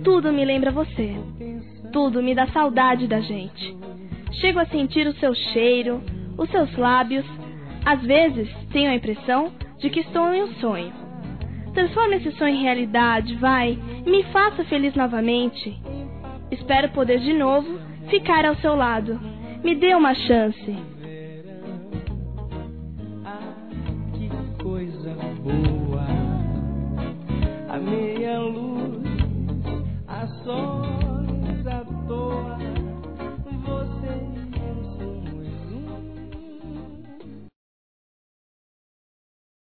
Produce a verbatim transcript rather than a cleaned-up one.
tudo me lembra você. Tudo me dá saudade da gente. Chego a sentir o seu cheiro, os seus lábios. Às vezes tenho a impressão de que estou em um sonho. Transforma esse sonho em realidade, vai, e me faça feliz novamente. Espero poder de novo ficar ao seu lado. Me dê uma chance.